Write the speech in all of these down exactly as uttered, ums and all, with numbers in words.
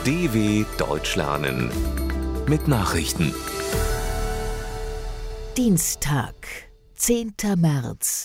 D W Deutsch lernen mit Nachrichten. Dienstag, zehnter März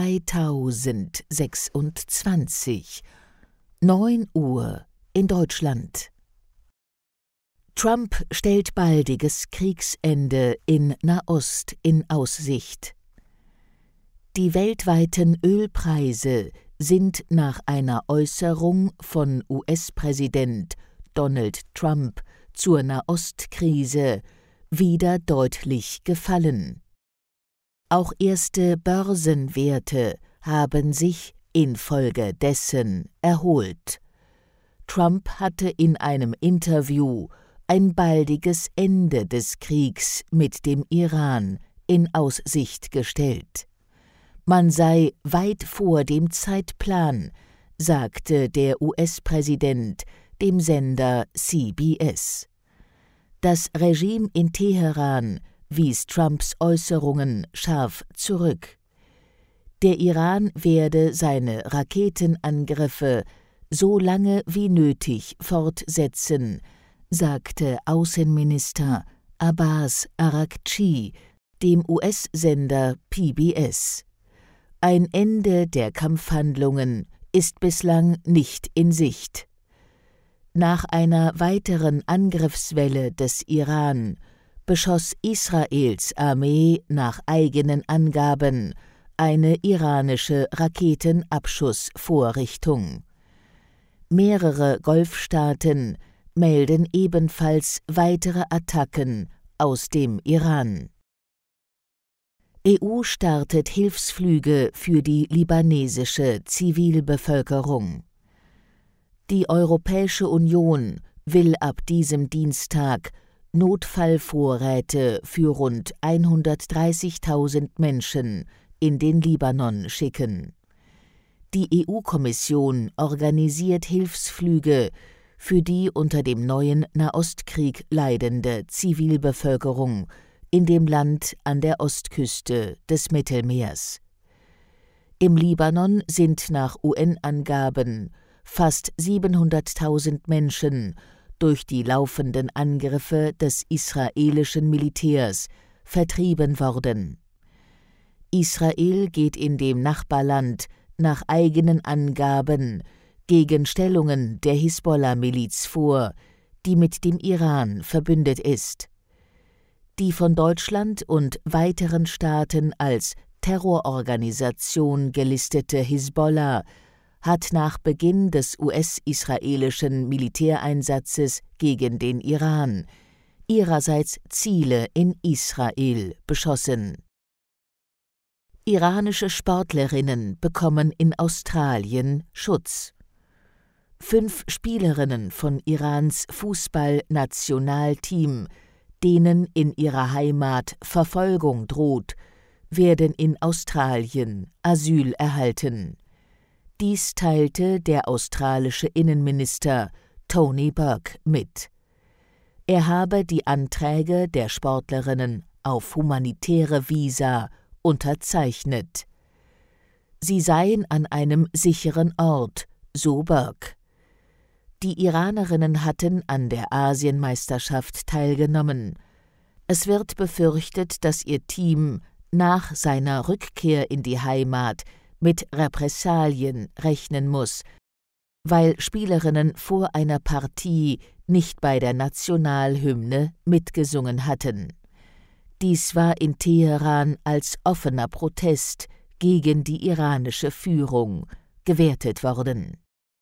zweitausendsechsundzwanzig, neun Uhr in Deutschland. Trump stellt baldiges Kriegsende in Nahost in Aussicht. Die weltweiten Ölpreise sind nach einer Äußerung von U S-Präsident Donald Trump zur Nahostkrise wieder deutlich gefallen. Auch erste Börsenwerte haben sich infolgedessen erholt. Trump hatte in einem Interview ein baldiges Ende des Kriegs mit dem Iran in Aussicht gestellt. Man sei weit vor dem Zeitplan, sagte der U S-Präsident dem Sender C B S. Das Regime in Teheran wies Trumps Äußerungen scharf zurück. Der Iran werde seine Raketenangriffe so lange wie nötig fortsetzen, sagte Außenminister Abbas Araghchi dem U S-Sender P B S. Ein Ende der Kampfhandlungen ist bislang nicht in Sicht. Nach einer weiteren Angriffswelle des Iran beschoss Israels Armee nach eigenen Angaben eine iranische Raketenabschussvorrichtung. Mehrere Golfstaaten melden ebenfalls weitere Attacken aus dem Iran. E U startet Hilfsflüge für die libanesische Zivilbevölkerung. Die Europäische Union will ab diesem Dienstag Notfallvorräte für rund hundertdreißigtausend Menschen in den Libanon schicken. Die E U-Kommission organisiert Hilfsflüge für die unter dem neuen Nahostkrieg leidende Zivilbevölkerung in dem Land an der Ostküste des Mittelmeers. Im Libanon sind nach U N-Angaben fast siebenhunderttausend Menschen durch die laufenden Angriffe des israelischen Militärs vertrieben worden. Israel geht in dem Nachbarland nach eigenen Angaben gegen Stellungen der Hisbollah-Miliz vor, die mit dem Iran verbündet ist. Die von Deutschland und weiteren Staaten als Terrororganisation gelistete Hisbollah hat nach Beginn des U S-israelischen Militäreinsatzes gegen den Iran ihrerseits Ziele in Israel beschossen. Iranische Sportlerinnen bekommen in Australien Schutz. Fünf Spielerinnen von Irans Fußballnationalteam, denen in ihrer Heimat Verfolgung droht, werden in Australien Asyl erhalten. Dies teilte der australische Innenminister Tony Burke mit. Er habe die Anträge der Sportlerinnen auf humanitäre Visa unterzeichnet. Sie seien an einem sicheren Ort, so Burke. Die Iranerinnen hatten an der Asienmeisterschaft teilgenommen. Es wird befürchtet, dass ihr Team nach seiner Rückkehr in die Heimat mit Repressalien rechnen muss, weil Spielerinnen vor einer Partie nicht bei der Nationalhymne mitgesungen hatten. Dies war in Teheran als offener Protest gegen die iranische Führung gewertet worden.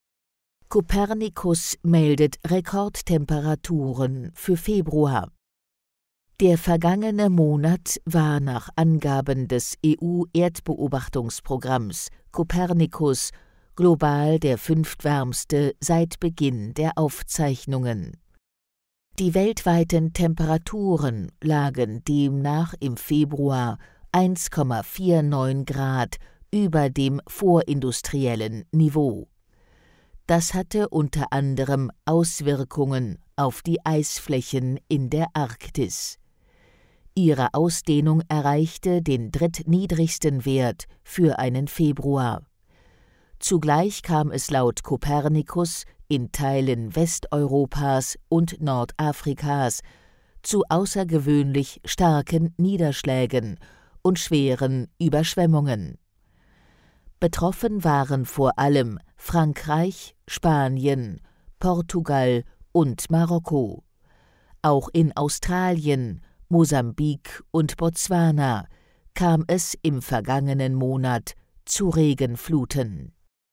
Copernicus meldet Rekordtemperaturen für Februar. Der vergangene Monat war nach Angaben des E U-Erdbeobachtungsprogramms Copernicus global der fünftwärmste seit Beginn der Aufzeichnungen. Die weltweiten Temperaturen lagen demnach im Februar eins Komma neunundvierzig Grad über dem vorindustriellen Niveau. Das hatte unter anderem Auswirkungen auf die Eisflächen in der Arktis. Ihre Ausdehnung erreichte den drittniedrigsten Wert für einen Februar. Zugleich kam es laut Copernicus in Teilen Westeuropas und Nordafrikas zu außergewöhnlich starken Niederschlägen und schweren Überschwemmungen. Betroffen waren vor allem Frankreich, Spanien, Portugal und Marokko. Auch in Australien, Mosambik und Botswana kam es im vergangenen Monat zu Regenfluten.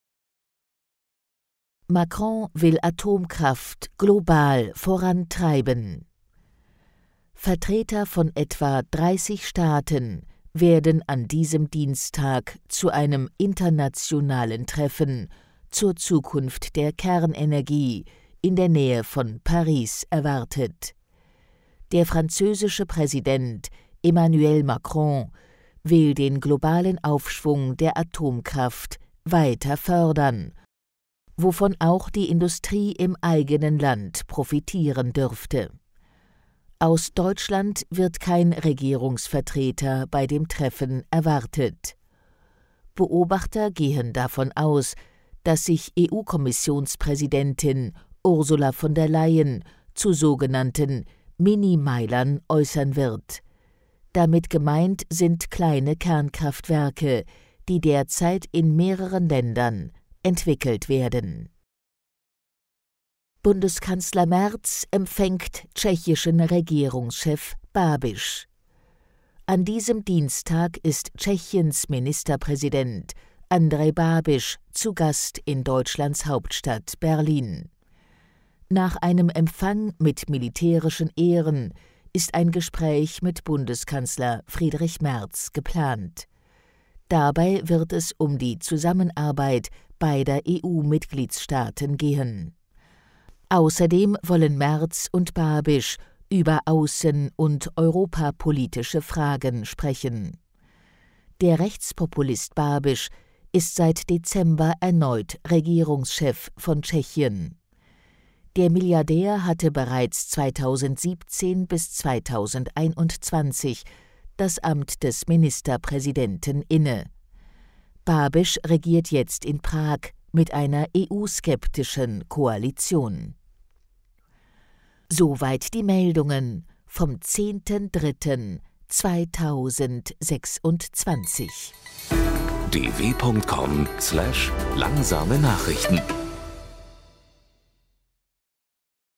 Macron will Atomkraft global vorantreiben. Vertreter von etwa dreißig Staaten werden an diesem Dienstag zu einem internationalen Treffen zur Zukunft der Kernenergie in der Nähe von Paris erwartet. Der französische Präsident Emmanuel Macron will den globalen Aufschwung der Atomkraft weiter fördern, wovon auch die Industrie im eigenen Land profitieren dürfte. Aus Deutschland wird kein Regierungsvertreter bei dem Treffen erwartet. Beobachter gehen davon aus, dass sich E U-Kommissionspräsidentin Ursula von der Leyen zu sogenannten Mini-Meilern äußern wird. Damit gemeint sind kleine Kernkraftwerke, die derzeit in mehreren Ländern entwickelt werden. Bundeskanzler Merz empfängt tschechischen Regierungschef Babiš. An diesem Dienstag ist Tschechiens Ministerpräsident Andrej Babiš zu Gast in Deutschlands Hauptstadt Berlin. Nach einem Empfang mit militärischen Ehren ist ein Gespräch mit Bundeskanzler Friedrich Merz geplant. Dabei wird es um die Zusammenarbeit beider E U-Mitgliedstaaten gehen. Außerdem wollen Merz und Babiš über außen- und europapolitische Fragen sprechen. Der Rechtspopulist Babiš ist seit Dezember erneut Regierungschef von Tschechien. Der Milliardär hatte bereits zweitausendsiebzehn bis zweitausendeinundzwanzig das Amt des Ministerpräsidenten inne. Babiš regiert jetzt in Prag mit einer E U-skeptischen Koalition. Soweit die Meldungen vom zehnten dritten zweitausendsechsundzwanzig. d w punkt com slash langsame Nachrichten